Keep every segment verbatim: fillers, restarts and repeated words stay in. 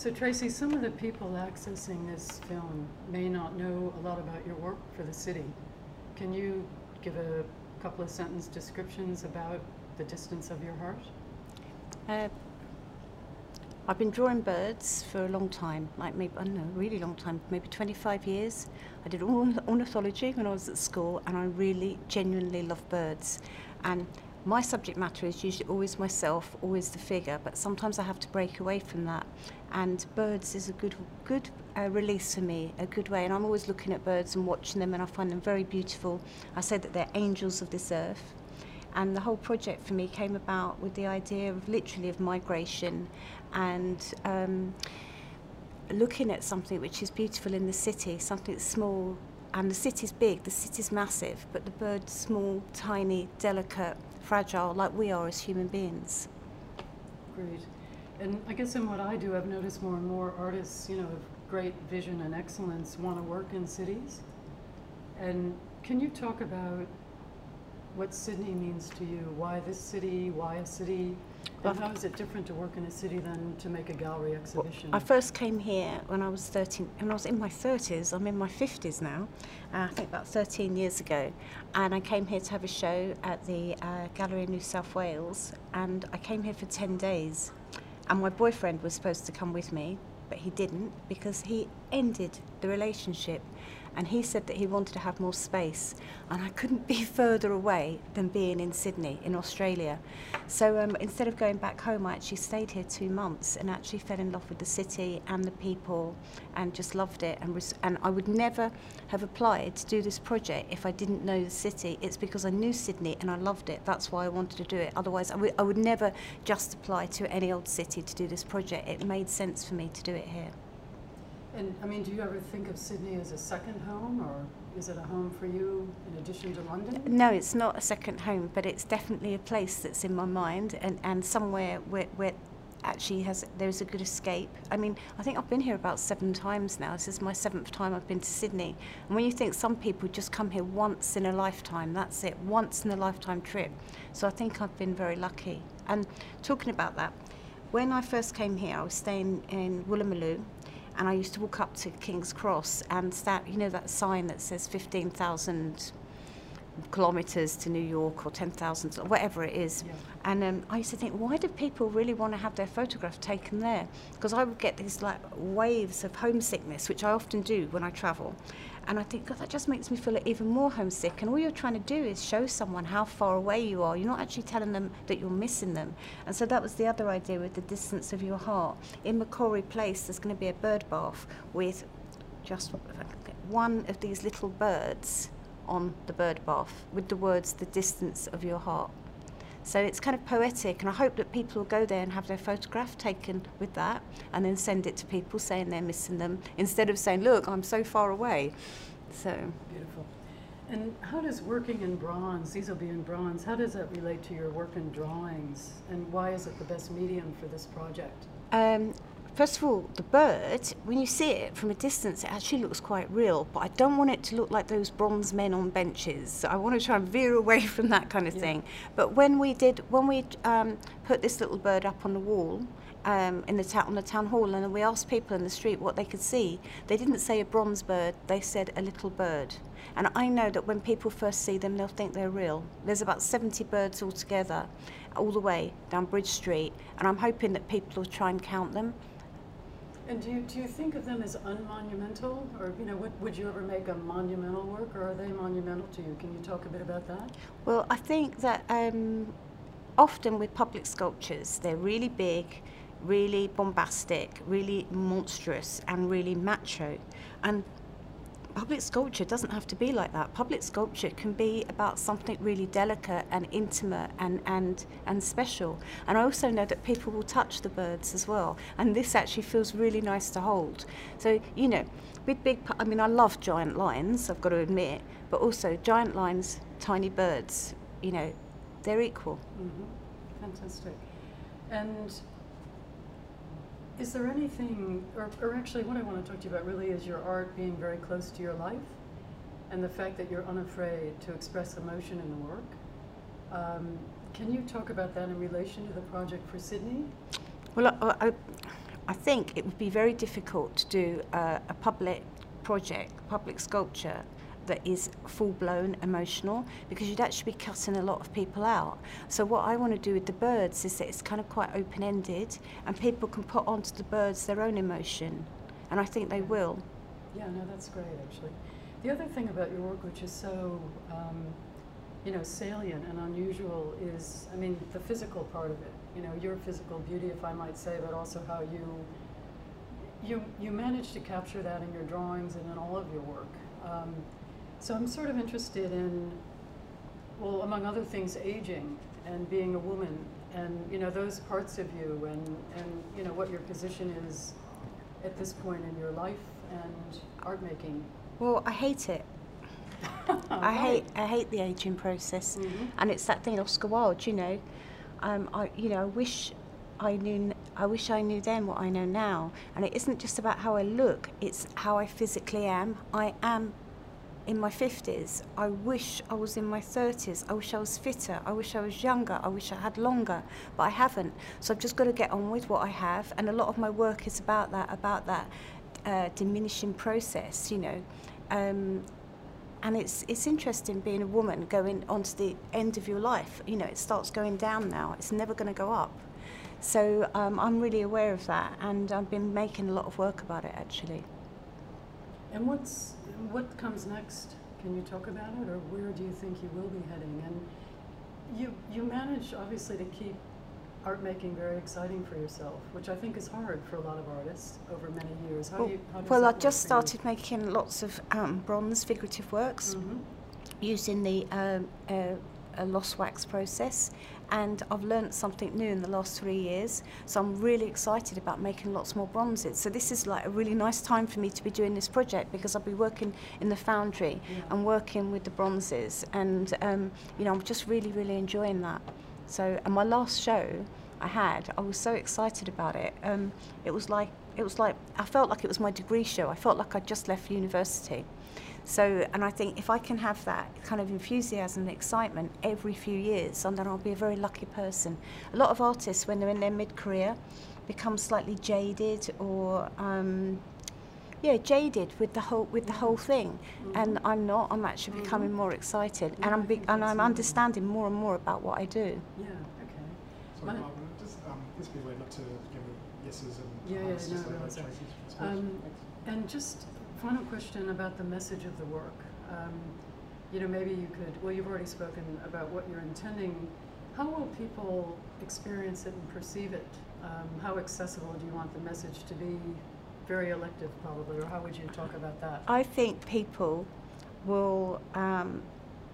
So Tracy, some of the people accessing this film may not know a lot about your work for the city. Can you give a couple of sentence descriptions about the distance of your heart? Uh, I've been drawing birds for a long time, like maybe, I don't know, a really long time, maybe twenty-five years. I did orn- ornithology when I was at school, and I really genuinely love birds. And my subject matter is usually always myself, always the figure, but sometimes I have to break away from that. And birds is a good good uh, release for me, a good way. And I'm always looking at birds and watching them, and I find them very beautiful. I say that they're angels of this earth. And the whole project for me came about with the idea of literally of migration and um, looking at something which is beautiful in the city, something small. And the city's big, the city's massive, but the bird's small, tiny, delicate, fragile, like we are as human beings. Great. And I guess in what I do, I've noticed more and more artists, you know, of great vision and excellence want to work in cities. And can you talk about what Sydney means to you? Why this city? Why a city? And how is it different to work in a city than to make a gallery exhibition? I first came here when I was thirteen, when I was in my thirties. I'm in my fifties now, uh, I think about thirteen years ago. And I came here to have a show at the uh, Gallery in New South Wales. And I came here for ten days. And my boyfriend was supposed to come with me, but he didn't because he ended the relationship. And he said that he wanted to have more space, and I couldn't be further away than being in Sydney, in Australia. So um, instead of going back home, I actually stayed here two months and actually fell in love with the city and the people and just loved it. And, res- and I would never have applied to do this project if I didn't know the city. It's because I knew Sydney and I loved it. That's why I wanted to do it. Otherwise, I, w- I would never just apply to any old city to do this project. It made sense for me to do it here. And I mean, do you ever think of Sydney as a second home, or is it a home for you in addition to London? No, it's not a second home, but it's definitely a place that's in my mind, and, and somewhere where, where actually has there's a good escape. I mean, I think I've been here about seven times now. This is my seventh time I've been to Sydney. And when you think some people just come here once in a lifetime, that's it, once in a lifetime trip. So I think I've been very lucky. And talking about that, when I first came here, I was staying in Woolloomooloo. And I used to walk up to King's Cross and start, you know, that sign that says fifteen thousand kilometres to New York or ten thousand, whatever it is. Yeah. And um, I used to think, why do people really want to have their photograph taken there? Because I would get these like waves of homesickness, which I often do when I travel. And I think, God, that just makes me feel even more homesick. And all you're trying to do is show someone how far away you are. You're not actually telling them that you're missing them. And so that was the other idea with the distance of your heart. In Macquarie Place, there's going to be a bird bath with just one of these little birds on the bird bath with the words, the distance of your heart. So it's kind of poetic, and I hope that people will go there and have their photograph taken with that and then send it to people saying they're missing them instead of saying, look, I'm so far away. So beautiful. And how does working in bronze, these will be in bronze, how does that relate to your work in drawings, and why is it the best medium for this project? Um, First of all, the bird, when you see it from a distance, it actually looks quite real, but I don't want it to look like those bronze men on benches. So I want to try and veer away from that kind of yeah. thing. But when we did, when we um, put this little bird up on the wall um, in the ta- on the town hall, and we asked people in the street what they could see, they didn't say a bronze bird, they said a little bird. And I know that when people first see them, they'll think they're real. There's about seventy birds altogether, all the way down Bridge Street, and I'm hoping that people will try and count them. And do you, do you think of them as unmonumental, or you know, would, would you ever make a monumental work, or are they monumental to you? Can you talk a bit about that? Well, I think that um, often with public sculptures, they're really big, really bombastic, really monstrous, and really macho. And public sculpture doesn't have to be like that. Public sculpture can be about something really delicate and intimate and, and, and special. And I also know that people will touch the birds as well. And this actually feels really nice to hold. So, you know, with big, I mean, I love giant lions, I've got to admit, but also giant lions, tiny birds, you know, they're equal. Mm-hmm. Fantastic. And is there anything, or, or actually what I want to talk to you about really is your art being very close to your life, and the fact that you're unafraid to express emotion in the work. Um, can you talk about that in relation to the project for Sydney? Well, I, I, I think it would be very difficult to do uh, a public project, public sculpture that is full-blown emotional, because you'd actually be cutting a lot of people out. So what I want to do with the birds is that it's kind of quite open-ended, and people can put onto the birds their own emotion, and I think they will. Yeah, no, that's great, actually. The other thing about your work, which is so, um, you know, salient and unusual, is, I mean, the physical part of it. You know, your physical beauty, if I might say, but also how you, you, you manage to capture that in your drawings and in all of your work. Um, So I'm sort of interested in, well, among other things, aging and being a woman, and you know those parts of you, and and you know what your position is at this point in your life and art making. Well, I hate it. I Right. hate I hate the aging process, Mhm. and it's that thing, Oscar Wilde. You know, um, I you know I wish I knew I wish I knew then what I know now, and it isn't just about how I look; it's how I physically am. I am in my fifties. I wish I was in my thirties. I wish I was fitter. I wish I was younger. I wish I had longer, but I haven't. So I've just got to get on with what I have, and a lot of my work is about that, about that uh, diminishing process, you know. Um, and it's it's interesting being a woman going on to the end of your life. You know, it starts going down now. It's never going to go up. So um, I'm really aware of that, and I've been making a lot of work about it, actually. And what's what comes next? Can you talk about it, or where do you think you will be heading? And you you manage obviously to keep art making very exciting for yourself, which I think is hard for a lot of artists over many years. How Well, do you? How does well that I work just for you? started making lots of um, bronze figurative works Mhm. using the um, uh, a lost wax process, and I've learnt something new in the last three years, so I'm really excited about making lots more bronzes. So this is like a really nice time for me to be doing this project, because I'll be working in the foundry Yeah. and working with the bronzes, and um, you know, I'm just really really enjoying that. So, and my last show I had, I was so excited about it. Um, it was like it was like I felt like it was my degree show. I felt like I'd just left university. So, and I think if I can have that kind of enthusiasm and excitement every few years, and then I'll be a very lucky person. A lot of artists, when they're in their mid-career, become slightly jaded or, um, yeah, jaded with the whole with the whole thing. Mhm. And I'm not. I'm actually Mhm. becoming more excited, Yeah, and I I'm be- think and that's I'm amazing. understanding more and more about what I do. Yeah. Okay. Sorry, My- Barbara, just, um, this would be a way not to give me yeses and Yeah, yeah, hearts, no, just no, like it's like okay. Tracy's response. Um, Thanks. And just final question about the message of the work. Um, you know, maybe you could, well, you've already spoken about what you're intending. How will people experience it and perceive it? Um, how accessible do you want the message to be? Very elective, probably, or how would you talk about that? I think people will um,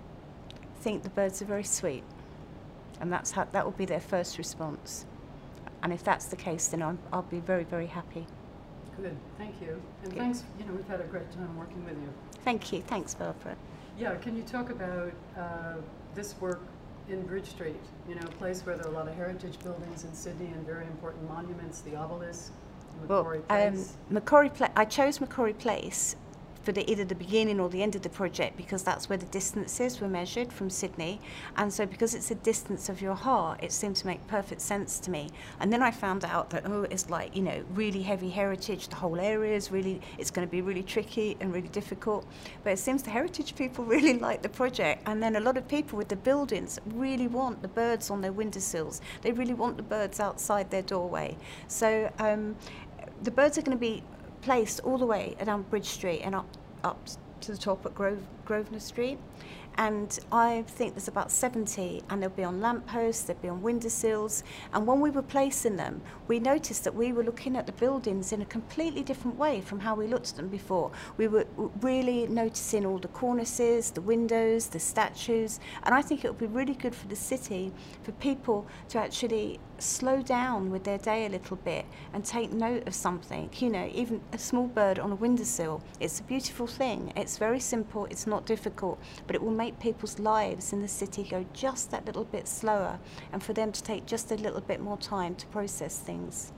think the birds are very sweet, and that's how that will be their first response. And if that's the case, then I'm, I'll be very, very happy. Good, thank you. And Good. thanks, you know, we've had a great time working with you. Thank you. Thanks, Barbara. Yeah, can you talk about uh, this work in Bridge Street? You know, a place where there are a lot of heritage buildings in Sydney and very important monuments, the obelisk, Macquarie Well, um, Place. Macquarie Pla- I chose Macquarie Place for the, either the beginning or the end of the project, because that's where the distances were measured from Sydney, and so because it's a distance of your heart, it seemed to make perfect sense to me. And then I found out that, oh, it's like, you know, really heavy heritage, the whole area is really, it's going to be really tricky and really difficult, but it seems the heritage people really like the project. And then a lot of people with the buildings really want the birds on their windowsills, they really want the birds outside their doorway. So um, the birds are going to be placed all the way down Bridge Street and up up to the top at Grove, Grosvenor Street. And I think there's about seventy, and they'll be on lampposts, they'll be on windowsills. And when we were placing them, we noticed that we were looking at the buildings in a completely different way from how we looked at them before. We were really noticing all the cornices, the windows, the statues. And I think it would be really good for the city for people to actually slow down with their day a little bit and take note of something. You know, even a small bird on a windowsill, it's a beautiful thing. It's very simple, it's not difficult, but it will make people's lives in the city go just that little bit slower, and for them to take just a little bit more time to process things.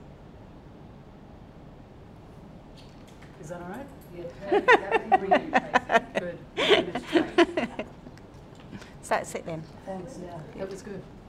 Is that all right? Yeah, that would be brilliant, Tracy. Good. That's great. So that's it then. Thanks, yeah, that was good.